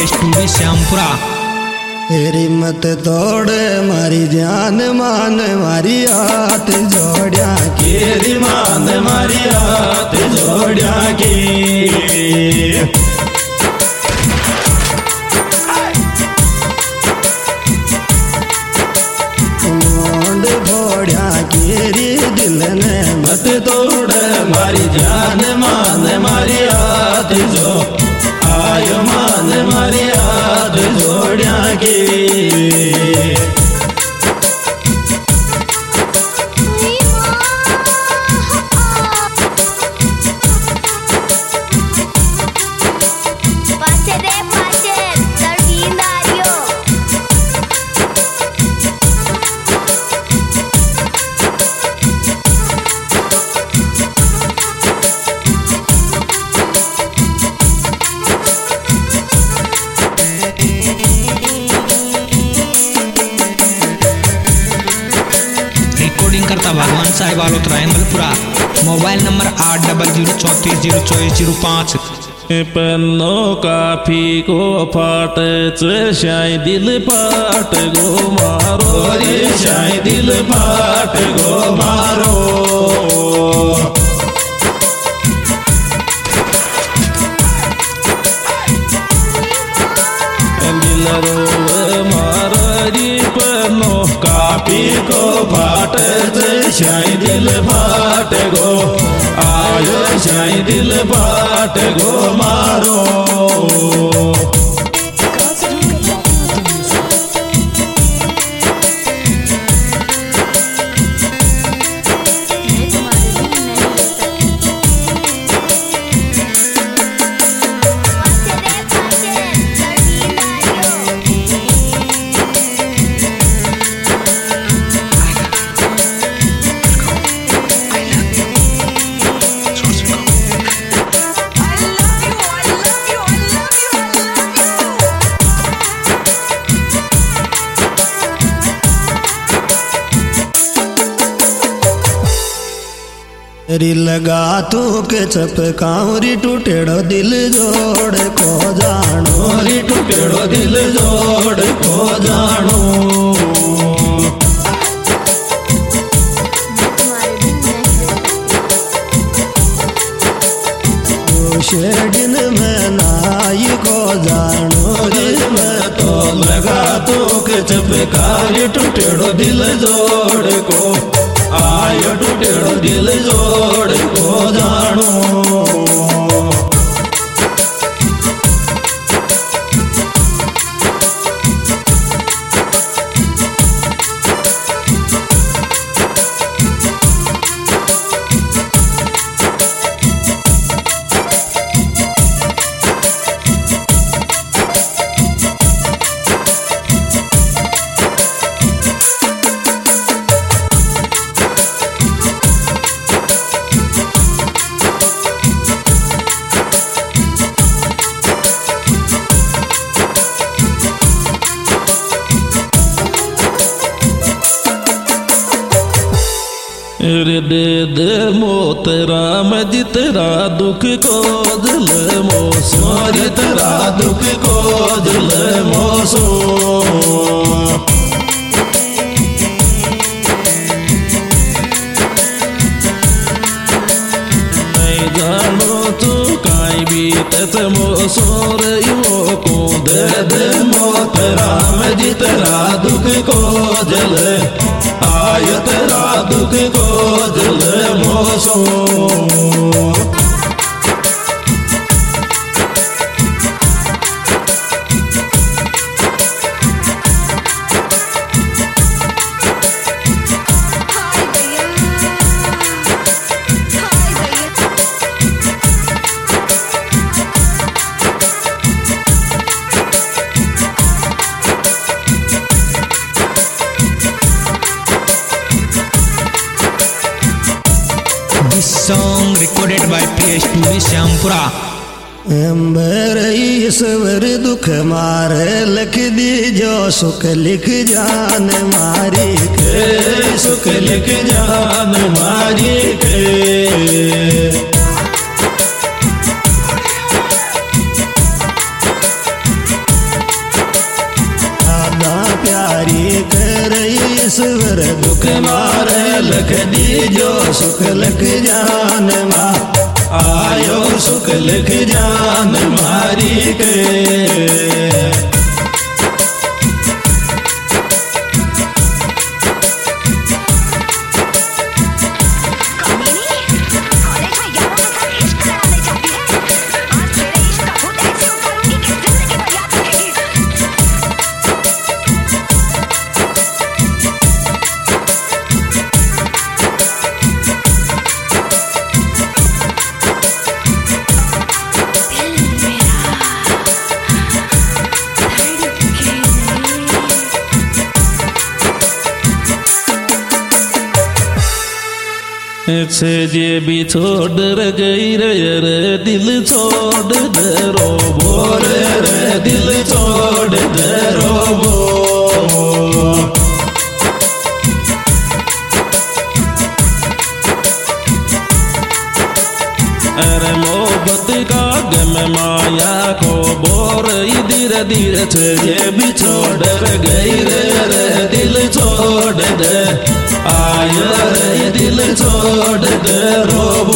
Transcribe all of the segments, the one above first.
Studio Shyampura. तेरी मत तोड़ मारी जान मान मारी हाथ जोड़िया की तेरी मान मारी हाथ जोड़िया की मोंड भोड़िया केरी दिल ने मत तोड़ मारी जान मान मारी हाथ जो आयो मान मारी हाथ जोड़िया की करता भगवान साहिब आलोत्रा एम्बलपुरा। Mobile number 8034344005। पन्नो काफी को फाट शाय दिल फाट गो मारो रे शाय दिल फाट गो मारो दिल रो मारी पन्नो काफी को फाट शाय दिल फाट गो आयो शाय दिल फाट गो मारो री लगा तू के चपकाऊरी टूटेड़ो दिल जोड़ को जानो री टूटेड़ो दिल जोड़ को जानो शेडिन में नाई को जानो दिल में तो लगा तू के चपकाऊरी टूटेड़ो दिल जोड़ को आयो टूटेड़ो दिल जोड़ को जानो रे दे दे मो तेरा मैं जितरा दुख को दिल मोसो जितरा दुख को दिल मोसो नहीं जानो तू काई भी तत मोसो रे वो को दे दे मो तेरा मैं जितरा दुख को दिल आयो तेरा दुख को दिल मोसो Song recorded by Play Studio Shyampura. अंबर ईश्वर दुख मारे लिख दी जो सुख लिख जान मारी के सुख लिख जान मारी के ईश्वर दुख मारे लख दीजो सुख लख जान मा आयो सुख लख जान मारी के से जे भी छोड़ गई रे दिल छोड़ दे रोबो रे दिल छोड़ दे रोबो अरे मोहब्बत का गम माया को बोर धीरे धीरे ये भी छोड़ गई रे दिल छोड़ दे आया रे दिल छोड़ दे रोबो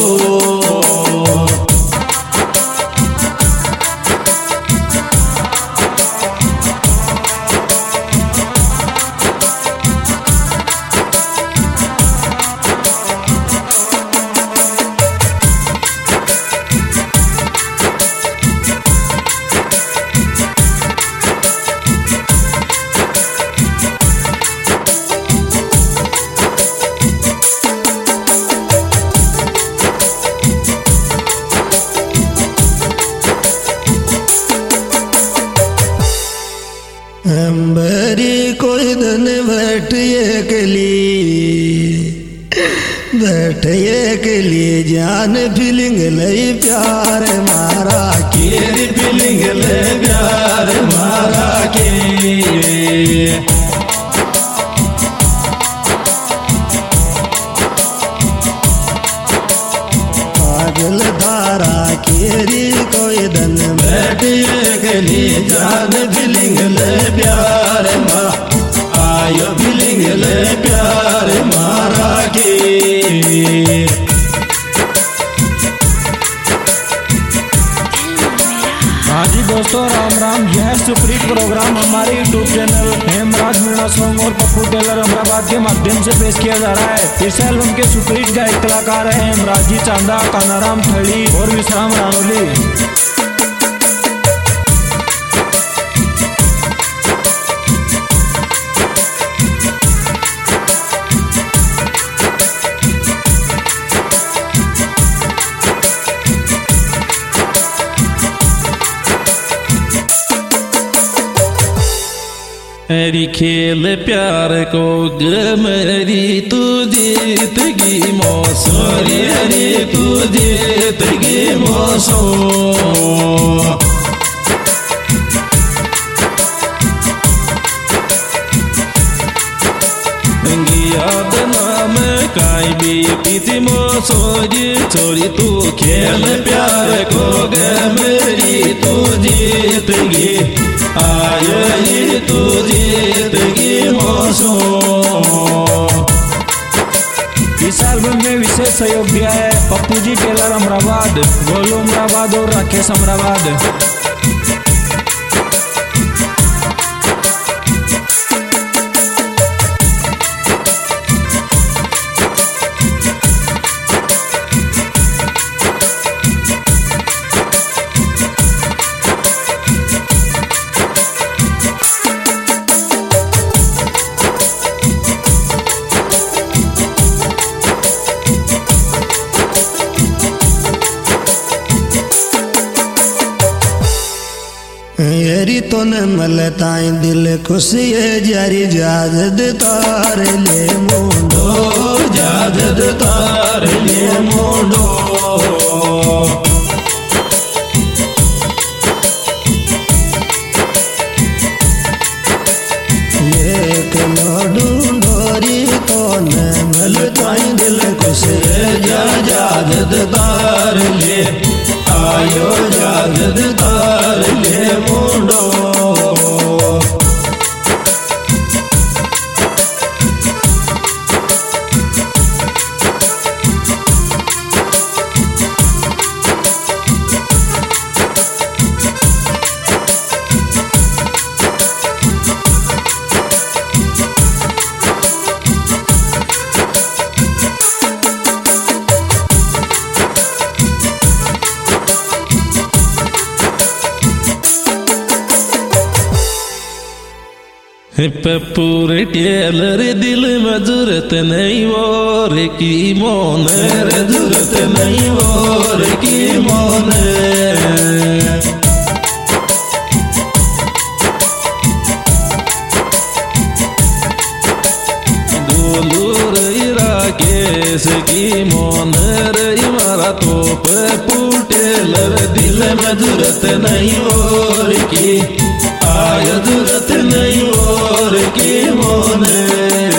अंबरी कोई दिन बैठिए के लिए जान फीलिंग लई प्यार मारा के फीलिंग ले प्यार मारा के पागल धारा केरी कोई दिन बैठिए के लिए जान फीलिंग ले प्यार मा आयो फीलिंग ले प्यार मारा के हाँ जी दोस्तों, राम राम। यह सुपरहिट प्रोग्राम हमारे YouTube channel Hemraj Meena song और पप्पू टेलर अहमदाबाद के माध्यम से पेश किया जा रहा है। इस एल्बम के सुपरहिट गायक कलाकार हैं हेमराज जी चांदा, कानाराम थड़ी और विश्राम रानोली। मेरी खेल प्यार को मेरी तू जीतगी मौसो रे तू जीतगी मौसो याद नाम काई भी पीती मौसो जी छोड़ी तू खेल प्यार को मेरी तू जीतगी आये तू जीतगी मौसो। इस एल्बम में विशेष सहयोग दिया है पप्पू जी टेलर अमराबाद, गोलू अमराबाद और राकेश अमराबाद। येरी तो न मलताई दिल खुशी जारी जाजद तार ले मोडो जाजद तार ले मोडो एक मोडू डोरी तो न मलताई दिल खुशी जाजद तार ले आयो जाजद तार ले मोडो पप्पूर टेलर दिल में जरूरत नहीं और की मोन रे जरूरत नहीं और की मोन गोलूर राकेश की मोन रे मारा तो पप्पू टेलर दिल में जरूरत नहीं और की आय जरूरत नहीं और की मोने